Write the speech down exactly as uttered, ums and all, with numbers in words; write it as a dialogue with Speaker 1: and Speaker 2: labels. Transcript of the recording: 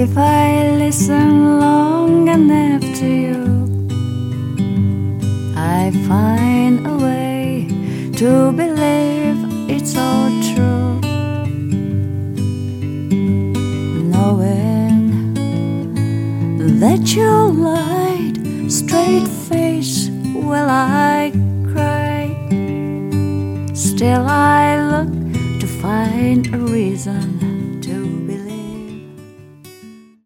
Speaker 1: If I listen long enough to you, I find a way to believe it's all true. Knowing that your light, straight face while I cry, still I look to find a reason